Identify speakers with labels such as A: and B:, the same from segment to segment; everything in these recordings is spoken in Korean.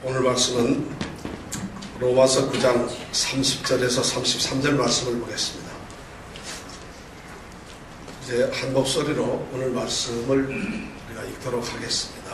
A: 오늘 말씀은 로마서 9장 30절에서 33절 말씀을 보겠습니다. 이제 한 목소리로 오늘 말씀을 우리가 읽도록 하겠습니다.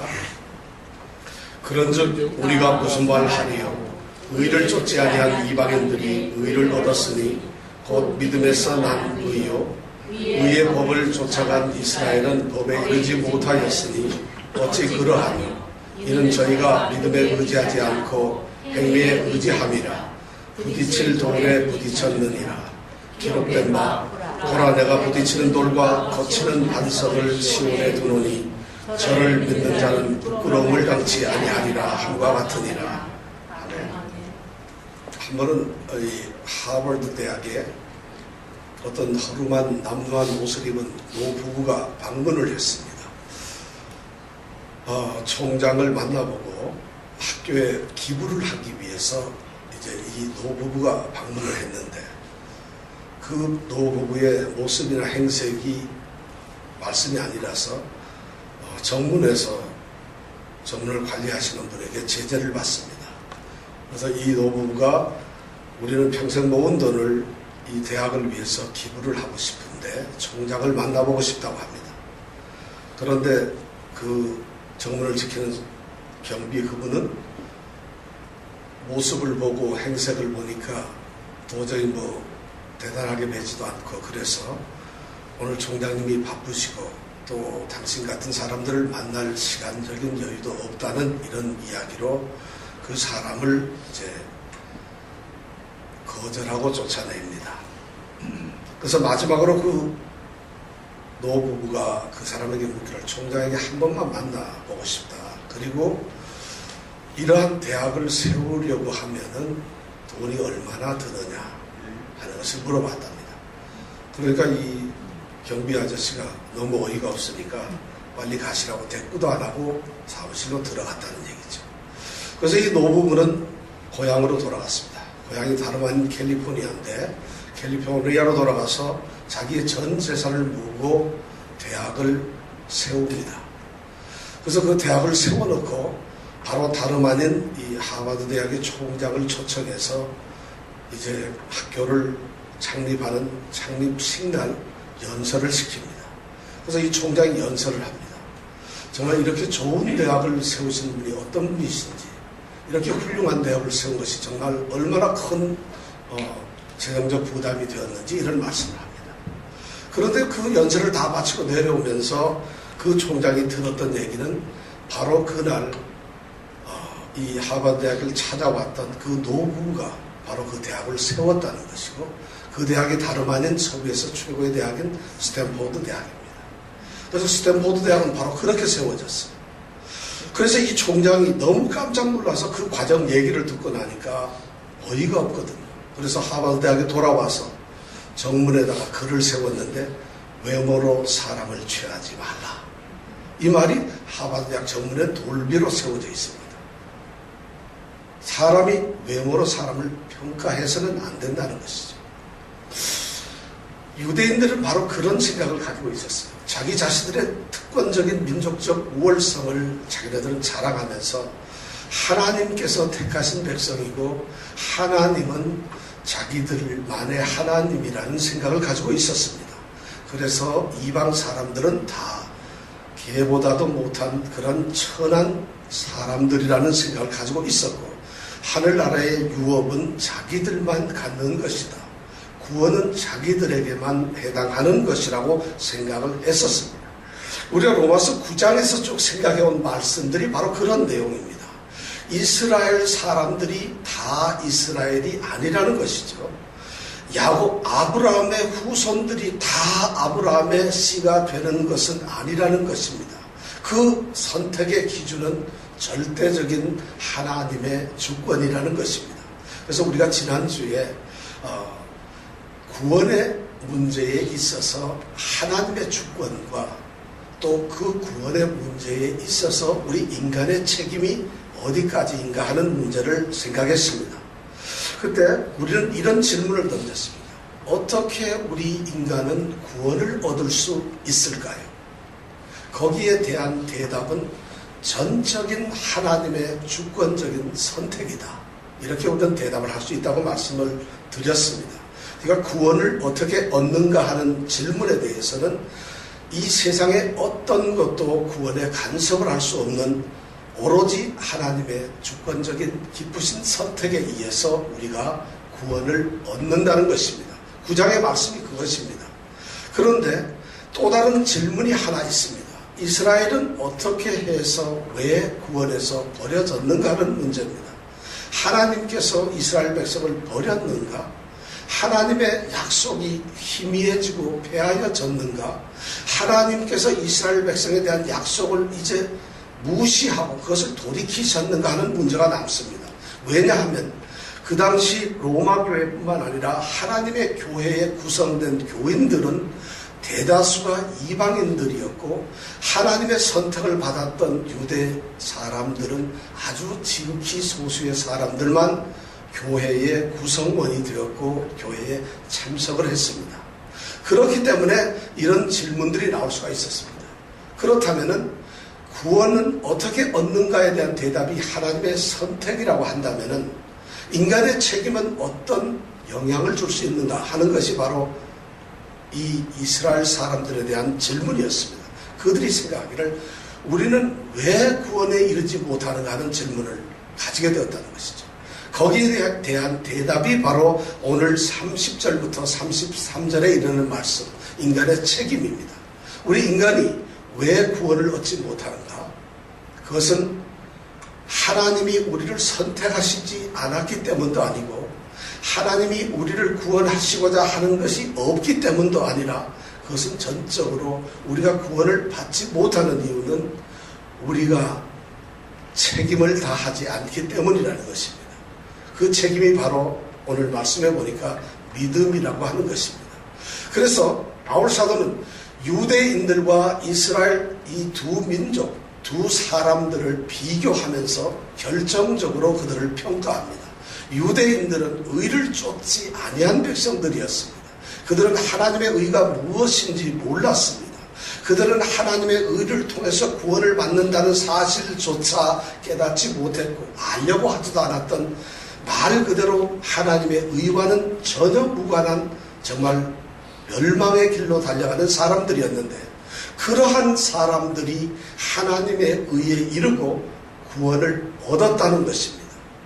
A: 그런즉 우리가 무슨 말 하리요? 의를 쫓지 아니한 이방인들이 의를 얻었으니 곧 믿음에서 난 의요. 의의 법을 쫓아간 이스라엘은 법에 이르지 못하였으니 어찌 그러하뇨? 이는 저희가 믿음에 의지하지 않고 행위에 의지함이라. 부딪힐 돌에 부딪혔느니라. 기록된 바 보라 내가 부딪히는 돌과 거치는 반석을 시온에 두노니 저를 믿는 자는 부끄러움을 당치 아니하리라 함과 같으니라. 아멘. 한 번은 하버드 대학에 어떤 허름한 남루한 옷을 입은 노부부가 방문을 했습니다. 총장을 만나보고 학교에 기부를 하기 위해서 이제 이 노부부가 방문을 했는데 그 노부부의 모습이나 행색이 말씀이 아니라서 정문에서 정문을 관리하시는 분에게 제재를 받습니다. 그래서 이 노부부가 우리는 평생 모은 돈을 이 대학을 위해서 기부를 하고 싶은데 총장을 만나보고 싶다고 합니다. 그런데 그 정문을 지키는 경비 그분은 모습을 보고 행색을 보니까 도저히 대단하게 뵈지도 않고, 그래서 오늘 총장님이 바쁘시고 또 당신 같은 사람들을 만날 시간적인 여유도 없다는 이런 이야기로 그 사람을 이제 거절하고 쫓아냅니다. 그래서 마지막으로 그 노부부가 그 사람에게 묻기를 총장에게 한 번만 만나보고 싶다. 그리고 이러한 대학을 세우려고 하면은 돈이 얼마나 드느냐 하는 것을 물어봤답니다. 그러니까 이 경비 아저씨가 너무 어이가 없으니까 빨리 가시라고 대꾸도 안 하고 사무실로 들어갔다는 얘기죠. 그래서 이 노부부는 고향으로 돌아갔습니다. 고향이 다름 아닌 캘리포니아인데 캘리포니아로 돌아가서 자기의 전 재산을 모으고 대학을 세웁니다. 그래서 그 대학을 세워놓고 바로 다름 아닌 이 하버드 대학의 총장을 초청해서 이제 학교를 창립하는 창립식날 연설을 시킵니다. 그래서 이 총장이 연설을 합니다. 정말 이렇게 좋은 대학을 세우신 분이 어떤 분이신지, 이렇게 훌륭한 대학을 세운 것이 정말 얼마나 큰 재정적 부담이 되었는지 이런 말씀을 합니다. 그런데 그 연설을 다 마치고 내려오면서 그 총장이 들었던 얘기는 바로 그날 이 하버드 대학을 찾아왔던 그 노부부가 바로 그 대학을 세웠다는 것이고, 그 대학이 다름 아닌 서부에서 최고의 대학인 스탠포드 대학입니다. 그래서 스탠포드 대학은 바로 그렇게 세워졌어요. 그래서 이 총장이 너무 깜짝 놀라서 그 과정 얘기를 듣고 나니까 어이가 없거든요. 그래서 하버드 대학에 돌아와서 정문에다가 글을 세웠는데 외모로 사람을 취하지 말라. 이 말이 하버드 대학 정문에 돌비로 세워져 있습니다. 사람이 외모로 사람을 평가해서는 안 된다는 것이죠. 유대인들은 바로 그런 생각을 가지고 있었어요. 자기 자신들의 특권적인 민족적 우월성을 자기네들은 자랑하면서 하나님께서 택하신 백성이고 하나님은 자기들만의 하나님이라는 생각을 가지고 있었습니다. 그래서 이방 사람들은 다 개보다도 못한 그런 천한 사람들이라는 생각을 가지고 있었고, 하늘나라의 유업은 자기들만 갖는 것이다. 구원은 자기들에게만 해당하는 것이라고 생각을 했었습니다. 우리가 로마서 9장에서 쭉 생각해온 말씀들이 바로 그런 내용입니다. 이스라엘 사람들이 다 이스라엘이 아니라는 것이죠. 야곱 아브라함의 후손들이 다 아브라함의 씨가 되는 것은 아니라는 것입니다. 그 선택의 기준은 절대적인 하나님의 주권이라는 것입니다. 그래서 우리가 지난주에 구원의 문제에 있어서 하나님의 주권과 또 그 구원의 문제에 있어서 우리 인간의 책임이 어디까지인가 하는 문제를 생각했습니다. 그때 우리는 이런 질문을 던졌습니다. 어떻게 우리 인간은 구원을 얻을 수 있을까요? 거기에 대한 대답은 전적인 하나님의 주권적인 선택이다. 이렇게 우리는 대답을 할 수 있다고 말씀을 드렸습니다. 그러니까 구원을 어떻게 얻는가 하는 질문에 대해서는 이 세상의 어떤 것도 구원에 간섭을 할 수 없는 오로지 하나님의 주권적인 기쁘신 선택에 의해서 우리가 구원을 얻는다는 것입니다. 9장의 말씀이 그것입니다. 그런데 또 다른 질문이 하나 있습니다. 이스라엘은 어떻게 해서 왜 구원에서 버려졌는가 하는 문제입니다. 하나님께서 이스라엘 백성을 버렸는가? 하나님의 약속이 희미해지고 폐하여졌는가? 하나님께서 이스라엘 백성에 대한 약속을 이제 무시하고 그것을 돌이키셨는가 하는 문제가 남습니다. 왜냐하면 그 당시 로마 교회뿐만 아니라 하나님의 교회에 구성된 교인들은 대다수가 이방인들이었고 하나님의 선택을 받았던 유대 사람들은 아주 지극히 소수의 사람들만 교회의 구성원이 되었고 교회에 참석을 했습니다. 그렇기 때문에 이런 질문들이 나올 수가 있었습니다. 그렇다면 구원은 어떻게 얻는가에 대한 대답이 하나님의 선택이라고 한다면 인간의 책임은 어떤 영향을 줄 수 있는가 하는 것이 바로 이 이스라엘 사람들에 대한 질문이었습니다. 그들이 생각하기를 우리는 왜 구원에 이르지 못하는가 하는 질문을 가지게 되었다는 것이죠. 거기에 대한 대답이 바로 오늘 30절부터 33절에 이르는 말씀, 인간의 책임입니다. 우리 인간이 왜 구원을 얻지 못하는가? 그것은 하나님이 우리를 선택하시지 않았기 때문도 아니고 하나님이 우리를 구원하시고자 하는 것이 없기 때문도 아니라 그것은 전적으로 우리가 구원을 받지 못하는 이유는 우리가 책임을 다하지 않기 때문이라는 것입니다. 그 책임이 바로 오늘 말씀해 보니까 믿음이라고 하는 것입니다. 그래서 바울 사도는 유대인들과 이스라엘 이 두 민족, 두 사람들을 비교하면서 결정적으로 그들을 평가합니다. 유대인들은 의를 쫓지 아니한 백성들이었습니다. 그들은 하나님의 의가 무엇인지 몰랐습니다. 그들은 하나님의 의를 통해서 구원을 받는다는 사실조차 깨닫지 못했고 알려고 하지도 않았던 말 그대로 하나님의 의와는 전혀 무관한 정말 멸망의 길로 달려가는 사람들이었는데 그러한 사람들이 하나님의 의에 이르고 구원을 얻었다는 것입니다.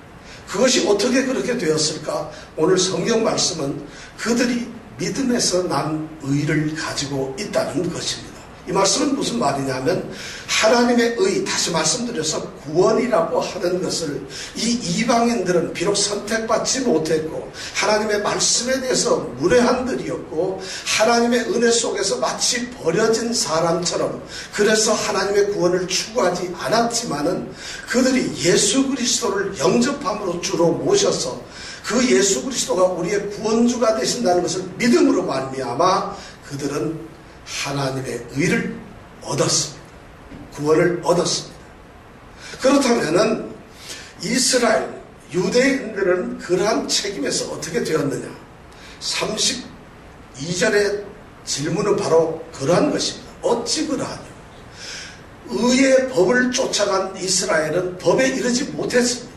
A: 그것이 어떻게 그렇게 되었을까? 오늘 성경 말씀은 그들이 믿음에서 난 의를 가지고 있다는 것입니다. 이 말씀은 무슨 말이냐면 하나님의 의, 다시 말씀드려서 구원이라고 하는 것을 이 이방인들은 비록 선택받지 못했고 하나님의 말씀에 대해서 무례한들이었고 하나님의 은혜 속에서 마치 버려진 사람처럼 그래서 하나님의 구원을 추구하지 않았지만은 그들이 예수 그리스도를 영접함으로 주로 모셔서 그 예수 그리스도가 우리의 구원주가 되신다는 것을 믿음으로 말미암아 그들은 하나님의 의를 얻었습니다. 구원을 얻었습니다. 그렇다면은 이스라엘 유대인들은 그러한 책임에서 어떻게 되었느냐? 32절의 질문은 바로 그러한 것입니다. 어찌 그러하냐? 의의 법을 쫓아간 이스라엘은 법에 이르지 못했습니다.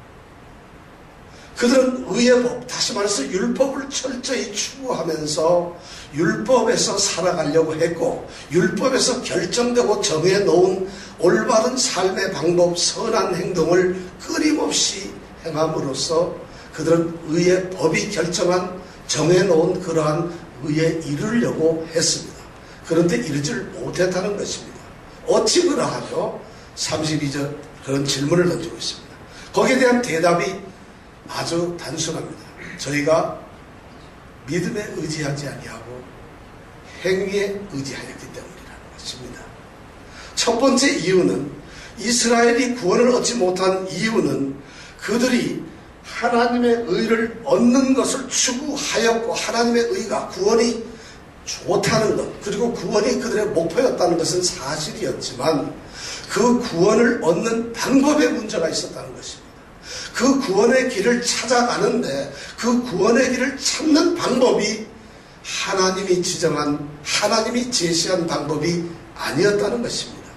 A: 그들은 의의 법, 다시 말해서 율법을 철저히 추구하면서 율법에서 살아가려고 했고 율법에서 결정되고 정해놓은 올바른 삶의 방법, 선한 행동을 끊임없이 행함으로써 그들은 의의 법이 결정한 정해놓은 그러한 의에 이르려고 했습니다. 그런데 이르지를 못했다는 것입니다. 어찌 그러하며 32절 그런 질문을 던지고 있습니다. 거기에 대한 대답이 아주 단순합니다. 저희가 믿음에 의지하지 아니하고 행위에 의지하였기 때문이라는 것입니다. 첫 번째 이유는 이스라엘이 구원을 얻지 못한 이유는 그들이 하나님의 의를 얻는 것을 추구하였고 하나님의 의가 구원이 좋다는 것 그리고 구원이 그들의 목표였다는 것은 사실이었지만 그 구원을 얻는 방법에 문제가 있었다는 것입니다. 그 구원의 길을 찾아가는데 그 구원의 길을 찾는 방법이 하나님이 지정한 하나님이 제시한 방법이 아니었다는 것입니다.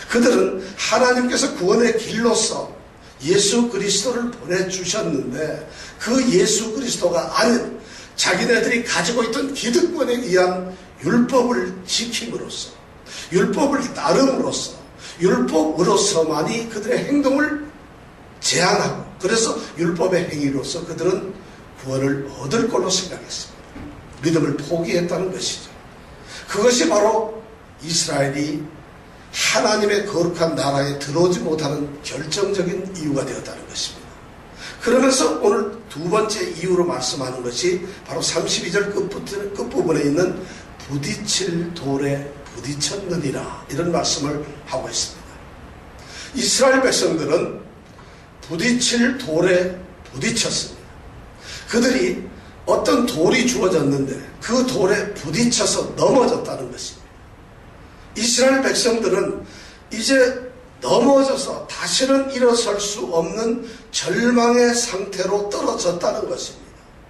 A: 그들은 하나님께서 구원의 길로서 예수 그리스도를 보내주셨는데 그 예수 그리스도가 아닌 자기네들이 가지고 있던 기득권에 의한 율법을 지킴으로써, 율법을 따름으로써, 율법으로서만이 그들의 행동을 제한하고, 그래서 율법의 행위로서 그들은 구원을 얻을 걸로 생각했습니다. 믿음을 포기했다는 것이죠. 그것이 바로 이스라엘이 하나님의 거룩한 나라에 들어오지 못하는 결정적인 이유가 되었다는 것입니다. 그러면서 오늘 두 번째 이유로 말씀하는 것이 바로 32절 끝부분에 있는 부딪힐 돌에 부딪혔느니라, 이런 말씀을 하고 있습니다. 이스라엘 백성들은 부딪힐 돌에 부딪혔습니다. 그들이 어떤 돌이 주어졌는데 그 돌에 부딪혀서 넘어졌다는 것입니다. 이스라엘 백성들은 이제 넘어져서 다시는 일어설 수 없는 절망의 상태로 떨어졌다는 것입니다.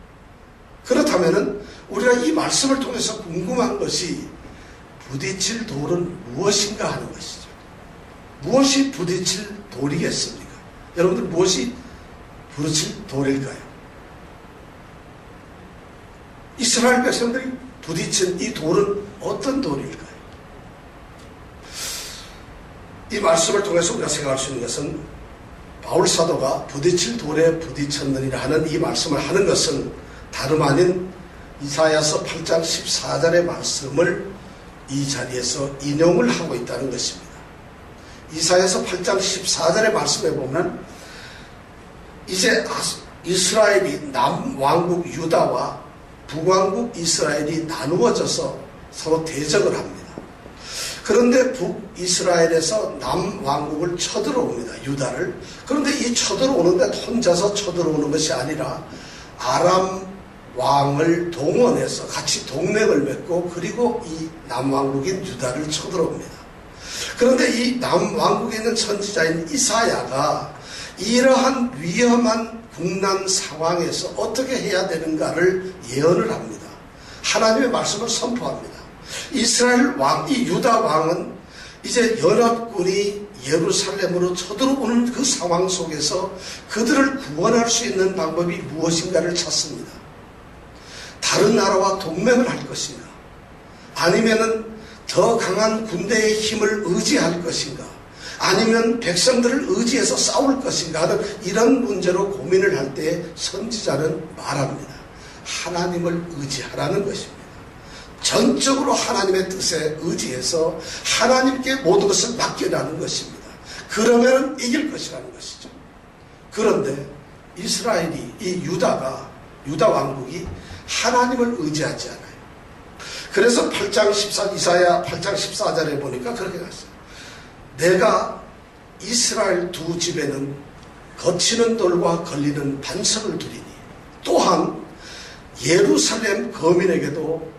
A: 그렇다면 우리가 이 말씀을 통해서 궁금한 것이 부딪힐 돌은 무엇인가 하는 것이죠. 무엇이 부딪힐 돌이겠습니까? 여러분들 무엇이 부딪힐 돌일까요? 이스라엘 백성들이 부딪힌 이 돌은 어떤 돌일까요? 이 말씀을 통해서 우리가 생각할 수 있는 것은 바울 사도가 부딪힐 돌에 부딪혔느니라 하는 이 말씀을 하는 것은 다름 아닌 이사야서 8장 14절의 말씀을 이 자리에서 인용을 하고 있다는 것입니다. 이사야서 8장 14절의 말씀에 보면 이제 이스라엘이 남왕국 유다와 북왕국 이스라엘이 나누어져서 서로 대적을 합니다. 그런데 북이스라엘에서 남왕국을 쳐들어옵니다. 유다를. 그런데 이 쳐들어오는데 혼자서 쳐들어오는 것이 아니라 아람 왕을 동원해서 같이 동맹을 맺고, 그리고 이 남왕국인 유다를 쳐들어옵니다. 그런데 이 남왕국에 있는 선지자인 이사야가 이러한 위험한 국난 상황에서 어떻게 해야 되는가를 예언을 합니다. 하나님의 말씀을 선포합니다. 이스라엘 왕, 이 유다 왕은 이제 연합군이 예루살렘으로 쳐들어오는 그 상황 속에서 그들을 구원할 수 있는 방법이 무엇인가를 찾습니다. 다른 나라와 동맹을 할 것인가? 아니면은 더 강한 군대의 힘을 의지할 것인가? 아니면 백성들을 의지해서 싸울 것인가 하는 이런 문제로 고민을 할 때 선지자는 말합니다. 하나님을 의지하라는 것입니다. 전적으로 하나님의 뜻에 의지해서 하나님께 모든 것을 맡기라는 것입니다. 그러면 이길 것이라는 것이죠. 그런데 이스라엘이, 이 유다 왕국이 하나님을 의지하지 않아요. 그래서 이사야 8장 14절에 보니까 그렇게 갔어요. 내가 이스라엘 두 집에는 거치는 돌과 걸리는 반석을 두리니 또한 예루살렘 거민에게도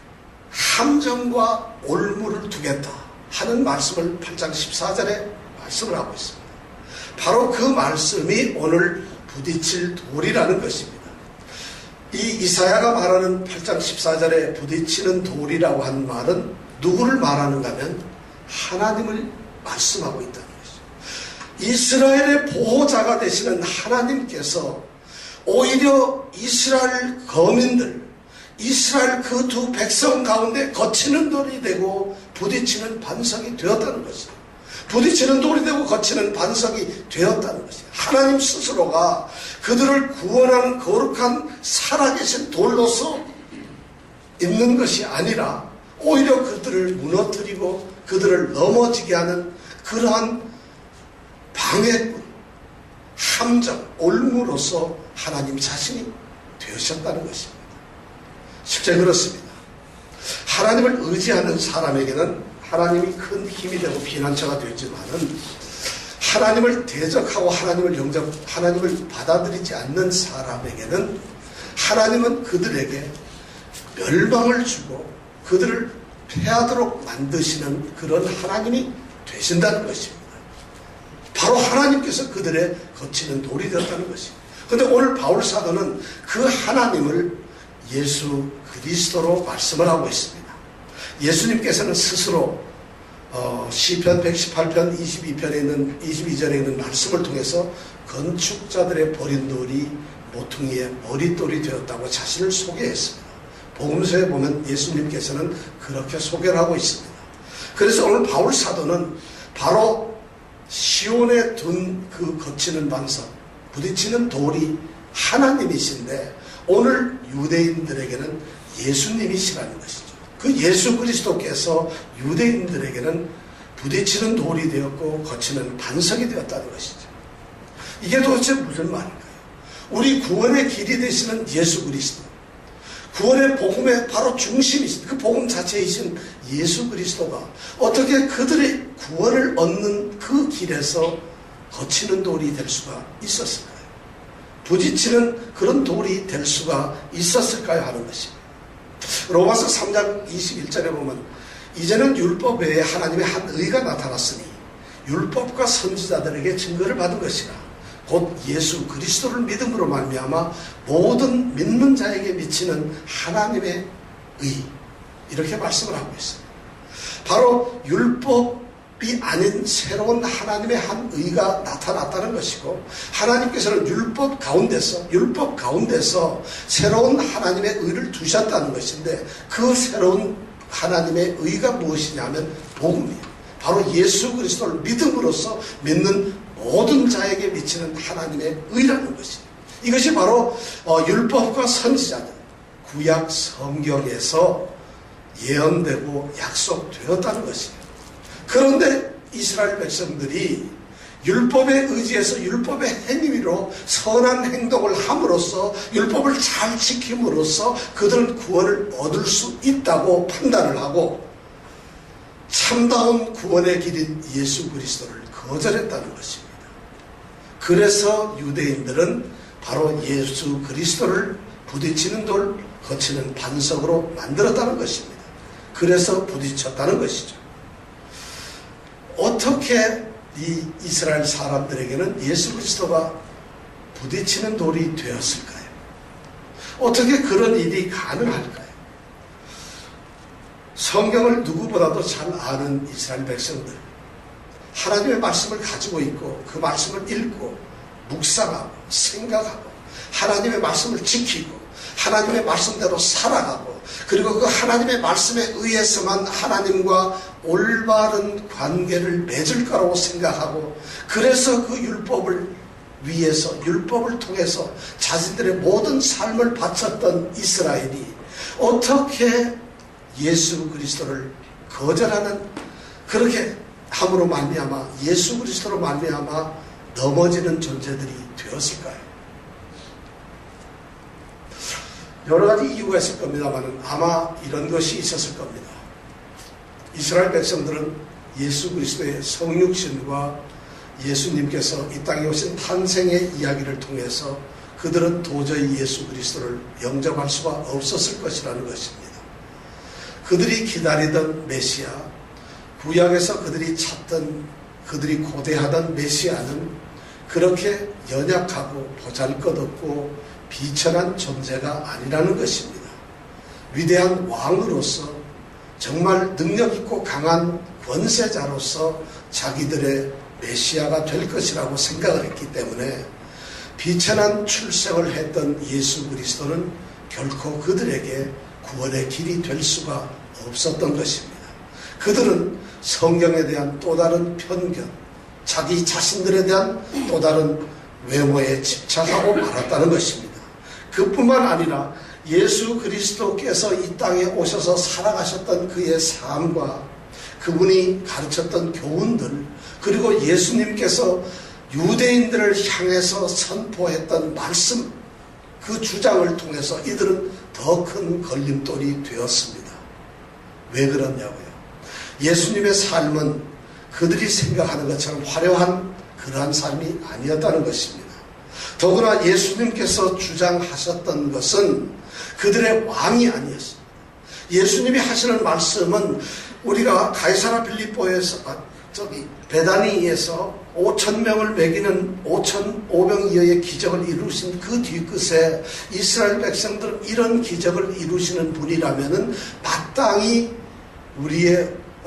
A: 함정과 올무를 두겠다 하는 말씀을 8장 14절에 말씀을 하고 있습니다. 바로 그 말씀이 오늘 부딪힐 돌이라는 것입니다. 이 이사야가 말하는 8장 14절에 부딪히는 돌이라고 하는 말은 누구를 말하는가 하면 하나님을 말씀하고 있다는 것이죠. 이스라엘의 보호자가 되시는 하나님께서 오히려 이스라엘 거민들, 이스라엘 그 두 백성 가운데 거치는 돌이 되고 부딪히는 반석이 되었다는 것이죠. 부딪히는 돌이 되고 거치는 반석이 되었다는 것이죠. 하나님 스스로가 그들을 구원하는 거룩한 살아계신 돌로서 있는 것이 아니라 오히려 그들을 무너뜨리고 그들을 넘어지게 하는 그러한 방해꾼, 함정, 올무로서 하나님 자신이 되셨다는 것입니다. 실제 그렇습니다. 하나님을 의지하는 사람에게는 하나님이 큰 힘이 되고 피난처가 되지만은 하나님을 대적하고 하나님을 받아들이지 않는 사람에게는 하나님은 그들에게 멸망을 주고 그들을 패하도록 만드시는 그런 하나님이 되신다는 것입니다. 바로 하나님께서 그들의 거치는 돌이 되었다는 것입니다. 그런데 오늘 바울 사도는 그 하나님을 예수 그리스도로 말씀을 하고 있습니다. 예수님께서는 스스로 시편 118편 22절에 있는 말씀을 통해서 건축자들의 버린 돌이 모퉁이의 머릿돌이 되었다고 자신을 소개했습니다. 복음서에 보면 예수님께서는 그렇게 소개를 하고 있습니다. 그래서 오늘 바울 사도는 바로 시온에 둔 그 거치는 반석, 부딪히는 돌이 하나님이신데 오늘 유대인들에게는 예수님이시라는 것이죠. 그 예수 그리스도께서 유대인들에게는 부딪히는 돌이 되었고 거치는 반석이 되었다는 것이죠. 이게 도대체 무슨 말일까요? 우리 구원의 길이 되시는 예수 그리스도, 구원의 복음의 바로 중심이신 그 복음 자체이신 예수 그리스도가 어떻게 그들의 구원을 얻는 그 길에서 거치는 돌이 될 수가 있었을까요? 부딪히는 그런 돌이 될 수가 있었을까요? 하는 것입니다. 로마서 3장 21절에 보면 이제는 율법 외에 하나님의 한 의가 나타났으니 율법과 선지자들에게 증거를 받은 것이라 곧 예수 그리스도를 믿음으로 말미암아 모든 믿는 자에게 미치는 하나님의 의, 이렇게 말씀을 하고 있습니다. 바로 율법이 아닌 새로운 하나님의 한 의가 나타났다는 것이고, 하나님께서는 율법 가운데서 새로운 하나님의 의를 두셨다는 것인데, 그 새로운 하나님의 의가 무엇이냐면 복음이에요. 바로 예수 그리스도를 믿음으로써 믿는 모든 자에게 미치는 하나님의 의라는 것이에요. 이것이 바로 율법과 선지자들, 구약 성경에서 예언되고 약속되었다는 것이에요. 그런데 이스라엘 백성들이 율법에 의지해서 율법의 행위로 선한 행동을 함으로써 율법을 잘 지킴으로써 그들은 구원을 얻을 수 있다고 판단을 하고 참다운 구원의 길인 예수 그리스도를 거절했다는 것입니다. 그래서 유대인들은 바로 예수 그리스도를 부딪히는 돌, 거치는 반석으로 만들었다는 것입니다. 그래서 부딪혔다는 것이죠. 어떻게 이 이스라엘 사람들에게는 예수 그리스도가 부딪히는 돌이 되었을까요? 어떻게 그런 일이 가능할까요? 성경을 누구보다도 잘 아는 이스라엘 백성들, 하나님의 말씀을 가지고 있고 그 말씀을 읽고 묵상하고 생각하고 하나님의 말씀을 지키고 하나님의 말씀대로 살아가고 그리고 그 하나님의 말씀에 의해서만 하나님과 올바른 관계를 맺을 거라고 생각하고, 그래서 그 율법을 위해서 율법을 통해서 자신들의 모든 삶을 바쳤던 이스라엘이 어떻게 예수 그리스도를 거절하는, 그렇게 함으로 말미암아 예수 그리스도로 말미암아 넘어지는 존재들이 되었을까요? 여러 가지 이유가 있을 겁니다만 아마 이런 것이 있었을 겁니다. 이스라엘 백성들은 예수 그리스도의 성육신과 예수님께서 이 땅에 오신 탄생의 이야기를 통해서 그들은 도저히 예수 그리스도를 영접할 수가 없었을 것이라는 것입니다. 그들이 기다리던 메시아, 구약에서 그들이 찾던, 그들이 고대하던 메시아는 그렇게 연약하고 보잘것없고 비천한 존재가 아니라는 것입니다. 위대한 왕으로서 정말 능력있고 강한 권세자로서 자기들의 메시아가 될 것이라고 생각을 했기 때문에 비천한 출생을 했던 예수 그리스도는 결코 그들에게 구원의 길이 될 수가 없었던 것입니다. 그들은 성경에 대한 또 다른 편견, 자기 자신들에 대한 또 다른 외모에 집착하고 말았다는 것입니다. 그뿐만 아니라 예수 그리스도께서 이 땅에 오셔서 살아가셨던 그의 삶과 그분이 가르쳤던 교훈들, 그리고 예수님께서 유대인들을 향해서 선포했던 말씀, 그 주장을 통해서 이들은 더 큰 걸림돌이 되었습니다. 왜 그러냐고요? 예수님의 삶은 그들이 생각하는 것처럼 화려한 그러한 삶이 아니었다는 것입니다. 더구나 예수님께서 주장하셨던 것은 그들의 왕이 아니었습니다. 예수님이 하시는 말씀은 우리가 가이사라 빌립보에서 베다니에서 5,000명을 먹이는 5,500여의 기적을 이루신 그 뒤끝에 이스라엘 백성들은 이런 기적을 이루시는 분이라면은 마땅히 우리의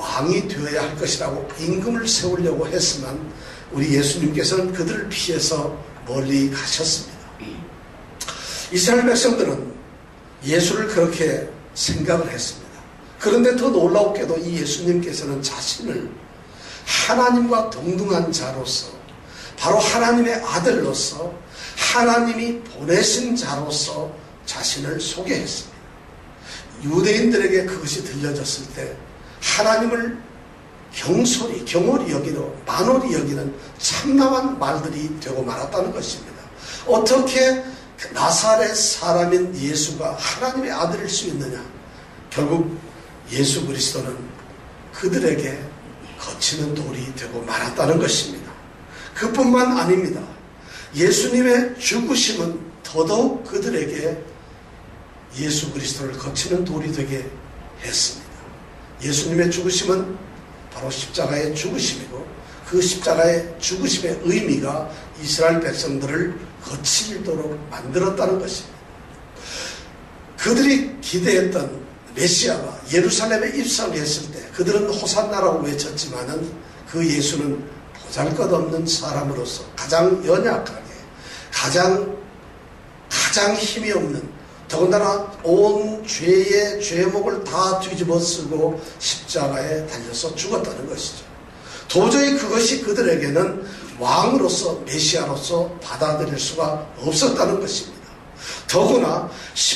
A: 왕이 되어야 할 것이라고 임금을 세우려고 했지만 우리 예수님께서는 그들을 피해서 멀리 가셨습니다. 이스라엘 백성들은 예수를 그렇게 생각을 했습니다. 그런데 더 놀랍게도 이 예수님께서는 자신을 하나님과 동등한 자로서, 바로 하나님의 아들로서, 하나님이 보내신 자로서 자신을 소개했습니다. 유대인들에게 그것이 들려졌을 때 하나님을 경홀히 여기고 만홀히 여기는 참담한 말들이 되고 말았다는 것입니다. 어떻게 나사렛 사람인 예수가 하나님의 아들일 수 있느냐? 결국 예수 그리스도는 그들에게 거치는 돌이 되고 말았다는 것입니다. 그뿐만 아닙니다. 예수님의 죽으심은 더더욱 그들에게 예수 그리스도를 거치는 돌이 되게 했습니다. 예수님의 죽으심은 바로 십자가의 죽으심이고, 그 십자가의 죽으심의 의미가 이스라엘 백성들을 거칠도록 만들었다는 것입니다. 그들이 기대했던 메시아가 예루살렘에 입성했을 때 그들은 호산나라고 외쳤지만은 그 예수는 보잘것없는 사람으로서 가장 연약하게, 가장 힘이 없는, 더군다나 온 죄의 죄목을 다 뒤집어 쓰고 십자가에 달려서 죽었다는 것이죠. 도저히 그것이 그들에게는 왕으로서, 메시아로서 받아들일 수가 없었다는 것입니다. 더구나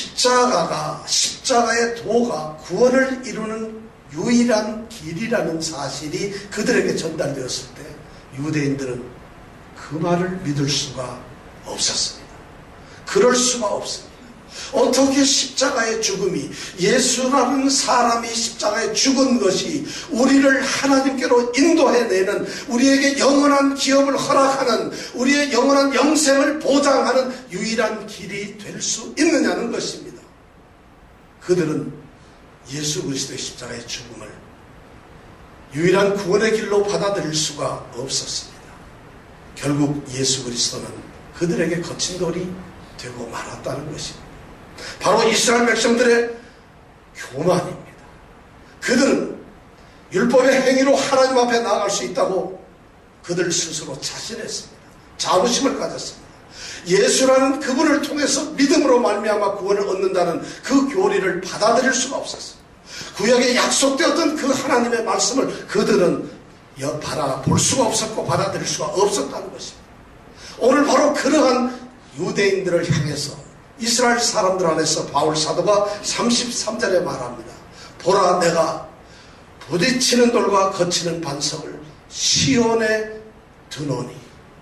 A: 십자가의 도가 구원을 이루는 유일한 길이라는 사실이 그들에게 전달되었을 때 유대인들은 그 말을 믿을 수가 없었습니다. 그럴 수가 없습니다. 어떻게 십자가의 죽음이, 예수라는 사람이 십자가에 죽은 것이 우리를 하나님께로 인도해내는, 우리에게 영원한 기업을 허락하는, 우리의 영원한 영생을 보장하는 유일한 길이 될 수 있느냐는 것입니다. 그들은 예수 그리스도의 십자가의 죽음을 유일한 구원의 길로 받아들일 수가 없었습니다. 결국 예수 그리스도는 그들에게 거친 돌이 되고 말았다는 것입니다. 바로 이스라엘 백성들의 교만입니다. 그들은 율법의 행위로 하나님 앞에 나아갈 수 있다고 그들 스스로 자신했습니다. 자부심을 가졌습니다. 예수라는 그분을 통해서 믿음으로 말미암아 구원을 얻는다는 그 교리를 받아들일 수가 없었습니다. 구약에 약속되었던 그 하나님의 말씀을 그들은 볼 수가 없었고 받아들일 수가 없었다는 것입니다. 오늘 바로 그러한 유대인들을 향해서 이스라엘 사람들 안에서 바울 사도가 33절에 말합니다. 보라, 내가 부딪히는 돌과 거치는 반석을 시온에 두노니.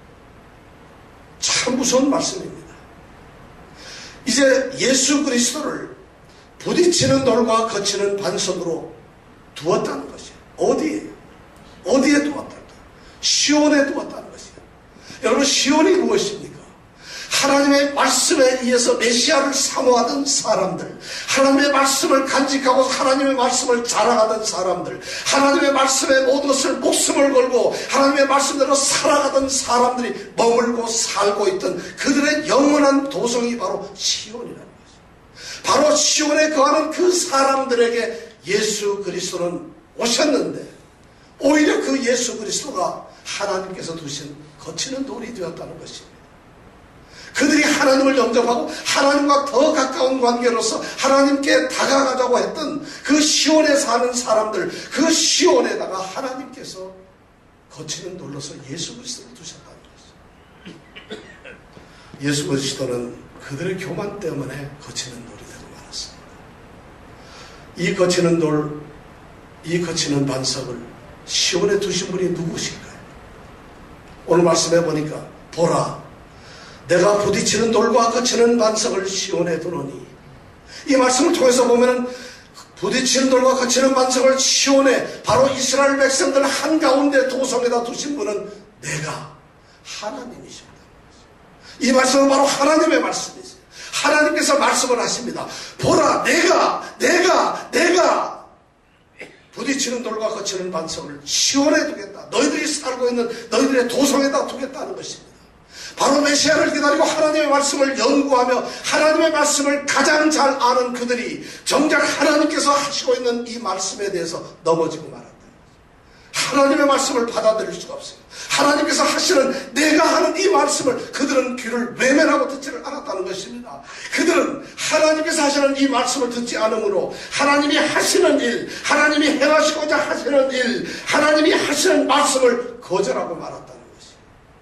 A: 참 무서운 말씀입니다. 이제 예수 그리스도를 부딪히는 돌과 거치는 반석으로 두었다는 것이에요. 어디에요? 어디에 두었다는 거예요? 시온에 두었다는 것이에요. 여러분, 시온이 무엇입니까? 하나님의 말씀에 의해서 메시아를 사모하던 사람들, 하나님의 말씀을 간직하고 하나님의 말씀을 자랑하던 사람들, 하나님의 말씀에 모든 것을 목숨을 걸고 하나님의 말씀대로 살아가던 사람들이 머물고 살고 있던 그들의 영원한 도성이 바로 시온이라는 것이죠. 바로 시온에 거하는 그 사람들에게 예수 그리스도는 오셨는데, 오히려 그 예수 그리스도가 하나님께서 두신 거치는 돌이 되었다는 것입니다. 그들이 하나님을 영접하고 하나님과 더 가까운 관계로서 하나님께 다가가자고 했던 그 시온에 사는 사람들, 그 시온에다가 하나님께서 거치는 돌로서 예수 그리스도를 두셨다는 것이죠. 예수 그리스도는 그들의 교만 때문에 거치는 돌이 되고 말았습니다. 이 거치는 돌, 이 거치는 반석을 시온에 두신 분이 누구실까요? 오늘 말씀해 보니까 보라, 내가 부딪히는 돌과 거치는 반석을 시온에 두노니. 이 말씀을 통해서 보면 부딪히는 돌과 거치는 반석을 시온에, 바로 이스라엘 백성들 한가운데 도성에다 두신 분은 내가 하나님이십니다. 이 말씀은 바로 하나님의 말씀이세요. 하나님께서 말씀을 하십니다. 보라, 내가 부딪히는 돌과 거치는 반석을 시온에 두겠다. 너희들이 살고 있는 너희들의 도성에다 두겠다는 것입니다. 바로 메시아를 기다리고 하나님의 말씀을 연구하며 하나님의 말씀을 가장 잘 아는 그들이 정작 하나님께서 하시고 있는 이 말씀에 대해서 넘어지고 말았다. 하나님의 말씀을 받아들일 수가 없어요. 하나님께서 하시는 내가 하는 이 말씀을 그들은 귀를 외면하고 듣지를 않았다는 것입니다. 그들은 하나님께서 하시는 이 말씀을 듣지 않으므로 하나님이 하시는 일, 하나님이 행하시고자 하시는 일, 하나님이 하시는 말씀을 거절하고 말았다는 것이에요.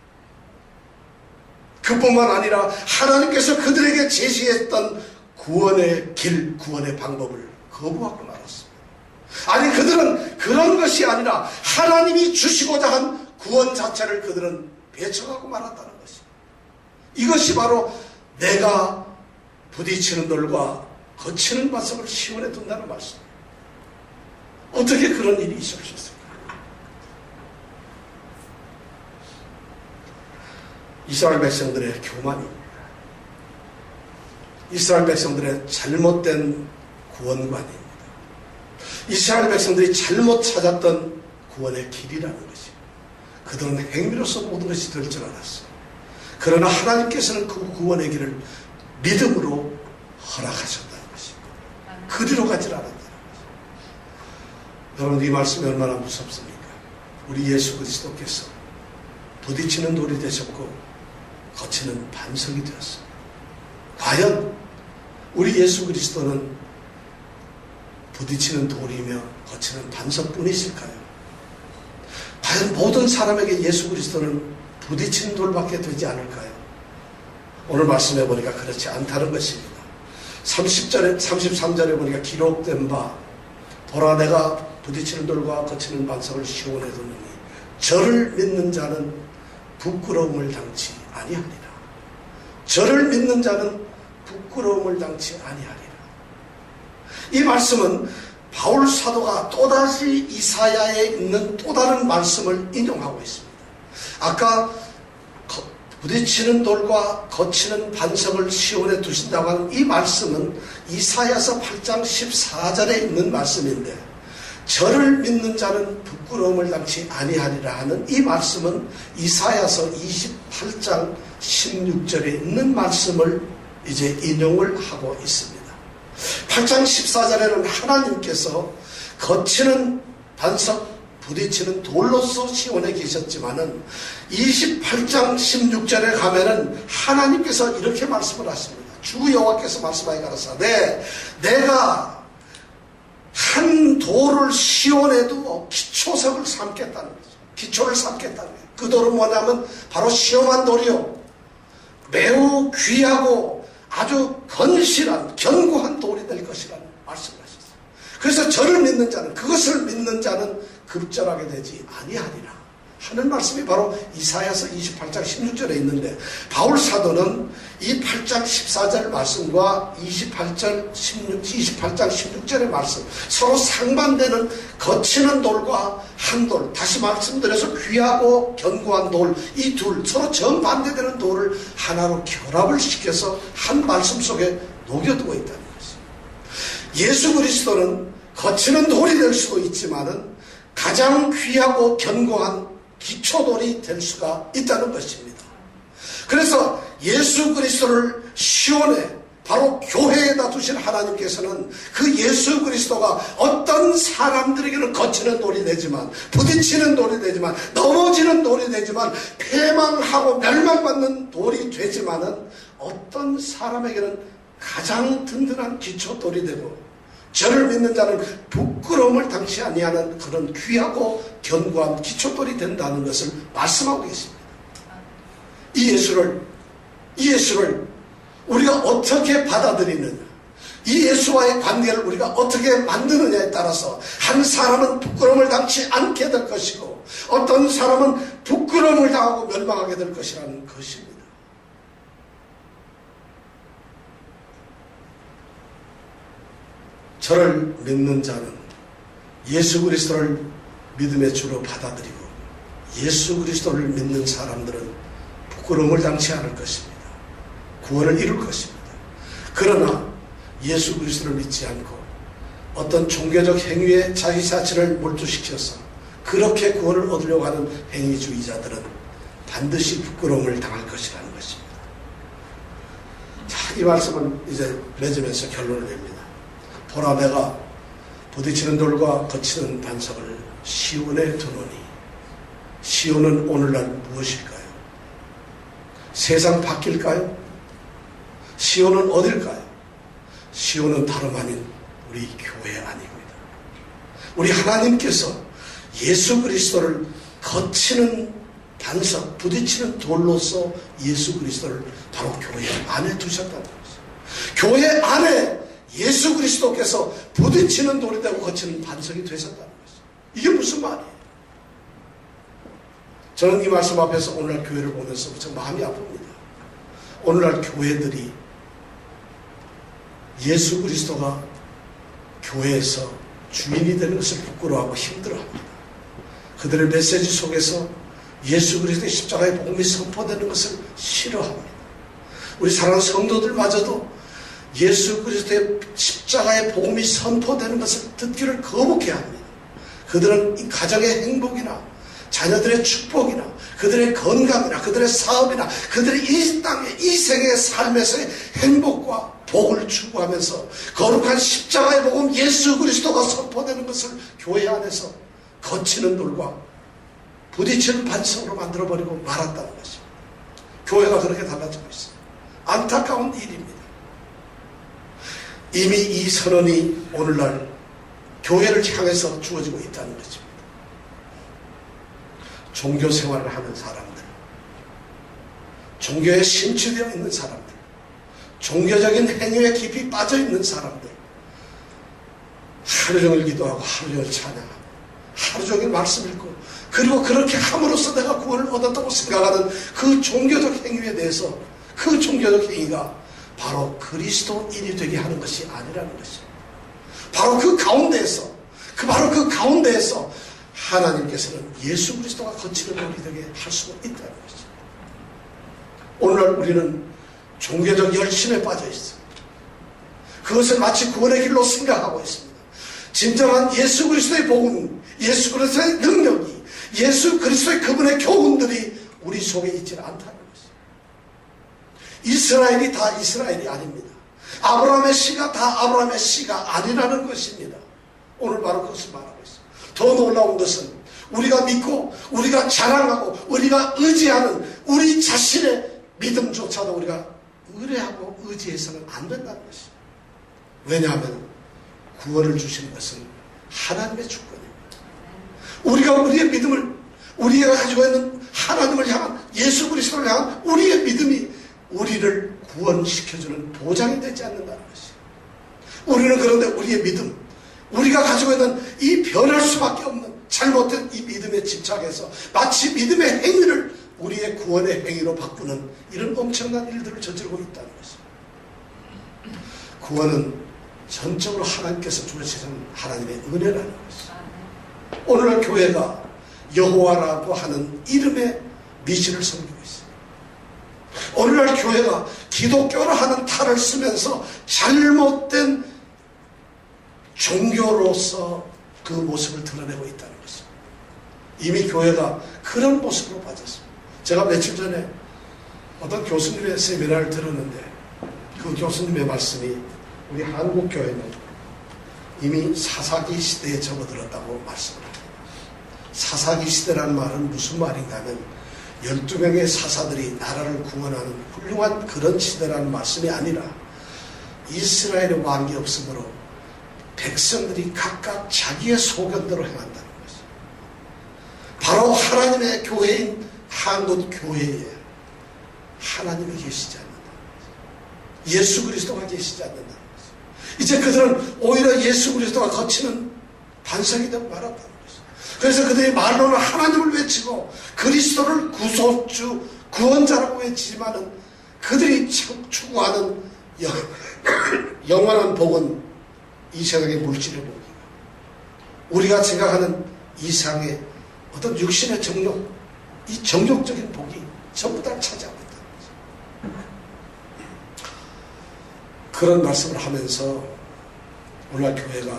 A: 그뿐만 아니라 하나님께서 그들에게 제시했던 구원의 길, 구원의 방법을 거부하고 말았습니다. 아니, 그들은 그런 것이 아니라 하나님이 주시고자 한 구원 자체를 그들은 배척하고 말았다는 것입니다. 이것이 바로 내가 부딪히는 돌과 거치는 반석을 시온에 둔다는 말씀입니다. 어떻게 그런 일이 있을 수 있을까? 이스라엘 백성들의 교만입니다. 이스라엘 백성들의 잘못된 구원관입니다. 이스라엘 백성들이 잘못 찾았던 구원의 길이라는 것이, 그들은 행위로서 모든 것이 될 줄 알았어요. 그러나 하나님께서는 그 구원의 길을 믿음으로 허락하셨다는 것입니다. 그리로 가지 않았다는 것입니다. 여러분, 이 말씀이 얼마나 무섭습니까? 우리 예수 그리스도께서 부딪히는 돌이 되셨고 거치는 반석이 되었습니다. 과연 우리 예수 그리스도는 부딪히는 돌이며 거치는 반석뿐이실까요? 과연 모든 사람에게 예수 그리스도는 부딪히는 돌밖에 되지 않을까요? 오늘 말씀해 보니까 그렇지 않다는 것입니다. 33절에 보니까 기록된 바, 보라 내가 부딪히는 돌과 거치는 반석을 시온에 두느니 저를 믿는 자는 부끄러움을 당치 아니하리라. 저를 믿는 자는 부끄러움을 당치 아니하리라. 이 말씀은 바울 사도가 또다시 이사야에 있는 또 다른 말씀을 인용하고 있습니다. 아까 부딪히는 돌과 거치는 반석을 시온에 두신다고 하는 이 말씀은 이사야서 8장 14절에 있는 말씀인데, 저를 믿는 자는 부끄러움을 당치 아니하리라 하는 이 말씀은 이사야서 28장 16절에 있는 말씀을 이제 인용을 하고 있습니다. 8장 14절에는 하나님께서 거치는 반석, 부딪히는 돌로서 시온에 계셨지만은 28장 16절에 가면은 하나님께서 이렇게 말씀을 하십니다. 주 여호와께서 말씀하여 가라사대 내가 한 돌을 시온에 두어 기초석을 삼겠다는 거죠. 기초를 삼겠다는 거예요. 그 돌은 뭐냐면 바로 시험한 돌이요, 매우 귀하고 아주 건실한 견고한 돌이 될 것이라는 말씀을 하셨어요. 그래서 저를 믿는 자는, 그것을 믿는 자는 급절하게 되지 아니하리라 하는 말씀이 바로 이사야서 28장 16절에 있는데, 바울 사도는 이 8장 14절 말씀과 28장 16절의 말씀, 서로 상반되는 거치는 돌과 한 돌, 다시 말씀드려서 귀하고 견고한 돌, 이 둘 서로 정반대되는 돌을 하나로 결합을 시켜서 한 말씀 속에 녹여두고 있다는 것입니다. 예수 그리스도는 거치는 돌이 될 수도 있지만은 가장 귀하고 견고한 기초돌이 될 수가 있다는 것입니다. 그래서 예수 그리스도를 시온에, 바로 교회에다 두신 하나님께서는 그 예수 그리스도가 어떤 사람들에게는 거치는 돌이 되지만, 부딪히는 돌이 되지만, 넘어지는 돌이 되지만, 패망하고 멸망받는 돌이 되지만은 어떤 사람에게는 가장 든든한 기초돌이 되고, 저를 믿는 자는 부끄러움을 당치 아니하는 그런 귀하고 견고한 기초돌이 된다는 것을 말씀하고 계십니다. 이 예수를 우리가 어떻게 받아들이느냐, 이 예수와의 관계를 우리가 어떻게 만드느냐에 따라서 한 사람은 부끄러움을 당치 않게 될 것이고, 어떤 사람은 부끄러움을 당하고 멸망하게 될 것이라는 것입니다. 저를 믿는 자는 예수 그리스도를 믿음의 주로 받아들이고, 예수 그리스도를 믿는 사람들은 부끄러움을 당치 않을 것입니다. 구원을 이룰 것입니다. 그러나 예수 그리스도를 믿지 않고 어떤 종교적 행위에 자기 자신을 몰두시켜서 그렇게 구원을 얻으려고 하는 행위주의자들은 반드시 부끄러움을 당할 것이라는 것입니다. 자, 이 말씀을 이제 맺으면서 결론을 냅니다. 보라 내가 부딪히는 돌과 거치는 반석을 시온에 두노니 시온은 오늘날 무엇일까요? 세상 바뀔까요? 시온은 어딜까요? 시온은 다름 아닌 우리 교회 안입니다. 우리 하나님께서 예수 그리스도를 거치는 반석, 부딪히는 돌로서 예수 그리스도를 바로 교회 안에 두셨다는 것이죠. 교회 안에 예수 그리스도께서 부딪히는 돌이 되고 거치는 반석이 되셨다는 것이죠. 이게 무슨 말이에요? 저는 이 말씀 앞에서 오늘날 교회를 보면서 참 마음이 아픕니다. 오늘날 교회들이 예수 그리스도가 교회에서 주인이 되는 것을 부끄러워하고 힘들어합니다. 그들의 메시지 속에서 예수 그리스도의 십자가의 복음이 선포되는 것을 싫어합니다. 우리 사랑하는 성도들마저도 예수 그리스도의 십자가의 복음이 선포되는 것을 듣기를 거북해합니다. 그들은 이 가정의 행복이나 자녀들의 축복이나 그들의 건강이나 그들의 사업이나 그들의 이 땅의 이 세계의 삶에서의 행복과 복을 추구하면서 거룩한 십자가의 복음 예수 그리스도가 선포되는 것을 교회 안에서 거치는 돌과 부딪히는 반석으로 만들어버리고 말았다는 것입니다. 교회가 그렇게 달라지고 있습니다. 안타까운 일입니다. 이미 이 선언이 오늘날 교회를 향해서 주어지고 있다는 것입니다. 종교 생활을 하는 사람들, 종교에 심취되어 있는 사람들, 종교적인 행위에 깊이 빠져 있는 사람들, 하루 종일 기도하고 하루 종일 찬양하고 하루 종일 말씀 읽고 그리고 그렇게 함으로써 내가 구원을 얻었다고 생각하는 그 종교적 행위에 대해서 그 종교적 행위가 바로 그리스도인이 되게 하는 것이 아니라는 것입니다. 바로 그 가운데에서 하나님께서는 예수 그리스도가 거치는 돌이 되게 할 수가 있다는 것입니다. 오늘날 우리는 종교적 열심에 빠져 있습니다. 그것을 마치 구원의 길로 생각하고 있습니다. 진정한 예수 그리스도의 복음, 예수 그리스도의 능력이, 예수 그리스도의 그분의 교훈들이 우리 속에 있지 않다는 것입니다. 이스라엘이 다 이스라엘이 아닙니다. 아브라함의 씨가 다 아브라함의 씨가 아니라는 것입니다. 오늘 바로 그것을 말하고 있습니다. 더 놀라운 것은 우리가 믿고 우리가 자랑하고 우리가 의지하는 우리 자신의 믿음조차도 우리가 의뢰하고 의지해서는 안 된다는 것입니다. 왜냐하면 구원을 주시는 것은 하나님의 주권입니다. 우리가 우리의 믿음을, 우리가 가지고 있는 하나님을 향한, 예수 그리스도를 향한 우리의 믿음이 우리를 구원시켜주는 보장이 되지 않는다는 것이에요. 우리는 그런데 우리의 믿음, 우리가 가지고 있는 이 변할 수밖에 없는 잘못된 이 믿음에 집착해서 마치 믿음의 행위를 우리의 구원의 행위로 바꾸는 이런 엄청난 일들을 저지르고 있다는 것입니다. 구원은 전적으로 하나님께서 주시는 하나님의 은혜라는 것입니다. 오늘날 교회가 여호와라고 하는 이름의 미신을 섬기고 있습니다. 오늘날 교회가 기독교라 하는 탈을 쓰면서 잘못된 종교로서 그 모습을 드러내고 있다는 것입니다. 이미 교회가 그런 모습으로 빠졌습니다. 제가 며칠 전에 어떤 교수님의 세미나를 들었는데 그 교수님의 말씀이 우리 한국 교회는 이미 사사기 시대에 접어들었다고 말씀을 합니다. 사사기 시대라는 말은 무슨 말인가 하면 12명의 사사들이 나라를 구원하는 훌륭한 그런 시대라는 말씀이 아니라 이스라엘의 왕이 없으므로 백성들이 각각 자기의 소견대로 행한다는 것입니다. 바로 하나님의 교회인 한국 교회에 하나님이 계시지 않는다. 예수 그리스도가 계시지 않는다는 것입니다. 이제 그들은 오히려 예수 그리스도가 거치는 반석이 되고 말았다는 것입니다. 그래서 그들이 말로는 하나님을 외치고 그리스도를 구속주, 구원자라고 외치지만은 그들이 추구하는 영원한 복은 이 세상의 물질의 복이고 우리가 생각하는 이상의 어떤 육신의 정욕, 이 정욕적인 복이 전부 다 차지하고 있다는 거죠. 그런 말씀을 하면서 오늘날 교회가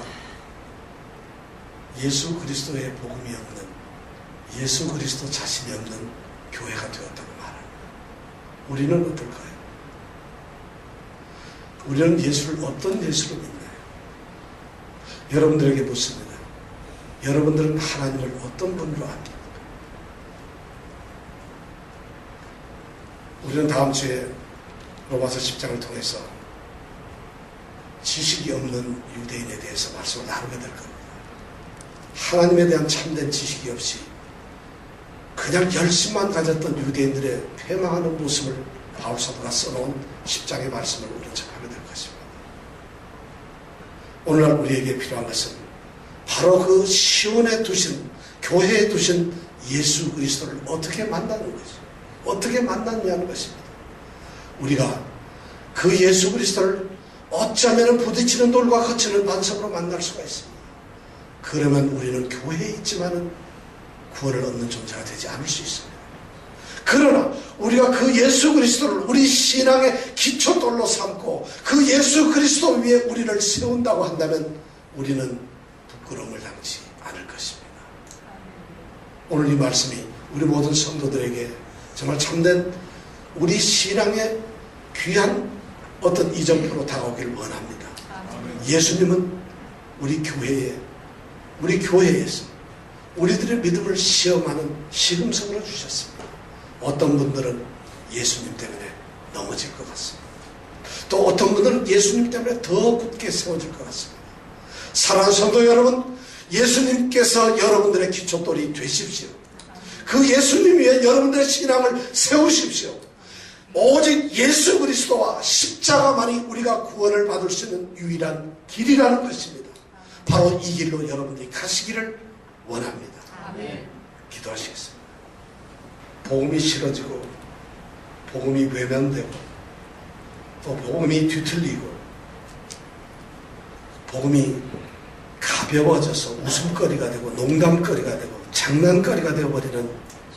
A: 예수 그리스도의 복음이 없는, 예수 그리스도 자신이 없는 교회가 되었다고 말합니다. 우리는 어떨까요? 우리는 예수를 어떤 예수로 믿나요? 여러분들에게 묻습니다. 여러분들은 하나님을 어떤 분으로 압니까? 우리는 다음 주에 로마서 10장을 통해서 지식이 없는 유대인에 대해서 말씀을 나누게 될 겁니다. 하나님에 대한 참된 지식이 없이 그냥 열심만 가졌던 유대인들의 패망하는 모습을 바울 사도가 써놓은 10장의 말씀을 우리는 접하게 될 것입니다. 오늘날 우리에게 필요한 것은 바로 그 시온에 두신, 교회에 두신 예수 그리스도를 어떻게 만나는 것이죠. 어떻게 만났냐는 것입니다. 우리가 그 예수 그리스도를 어쩌면 부딪히는 돌과 거치는 반석으로 만날 수가 있습니다. 그러면 우리는 교회에 있지만은 구원을 얻는 존재가 되지 않을 수 있습니다. 그러나 우리가 그 예수 그리스도를 우리 신앙의 기초돌로 삼고 그 예수 그리스도 위에 우리를 세운다고 한다면 우리는 부끄러움을 당치 않을 것입니다. 오늘 이 말씀이 우리 모든 성도들에게 정말 참된 우리 신앙의 귀한 어떤 이정표로 다가오길 원합니다. 예수님은 우리 교회에서 우리들의 믿음을 시험하는 시금석으로 주셨습니다. 어떤 분들은 예수님 때문에 넘어질 것 같습니다. 또 어떤 분들은 예수님 때문에 더 굳게 세워질 것 같습니다. 사랑하는 성도 여러분, 예수님께서 여러분들의 기초돌이 되십시오. 그 예수님 위에 여러분들의 신앙을 세우십시오. 오직 예수 그리스도와 십자가만이 우리가 구원을 받을 수 있는 유일한 길이라는 것입니다. 바로 이 길로 여러분들이 가시기를 원합니다.
B: 아멘.
A: 기도하시겠습니다. 복음이 싫어지고 복음이 외면되고 또 복음이 뒤틀리고 복음이 가벼워져서 웃음거리가 되고 농담거리가 되고 장난거리가 되어버리는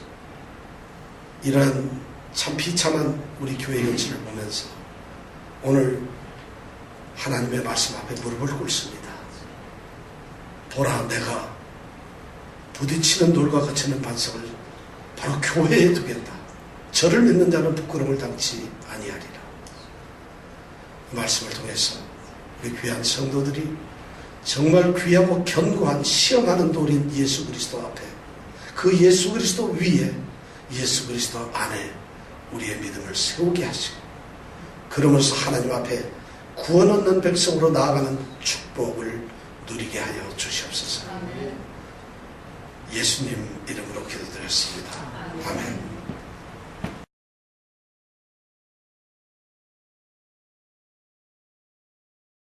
A: 이러한 참 비참한 우리 교회 현실을 보면서 오늘 하나님의 말씀 앞에 무릎을 꿇습니다. 보라, 내가 부딪히는 돌과 거치는 반석을 바로 교회에 두겠다. 저를 믿는 자는 부끄러움을 당치 아니하리라. 이 말씀을 통해서 우리 귀한 성도들이 정말 귀하고 견고한 시험하는 돌인 예수 그리스도 앞에, 그 예수 그리스도 위에, 예수 그리스도 안에 우리의 믿음을 세우게 하시고, 그러면서 하나님 앞에 구원 얻는 백성으로 나아가는 축복을 누리게 하여 주시옵소서. 예수님 이름으로 기도드렸습니다. 아멘.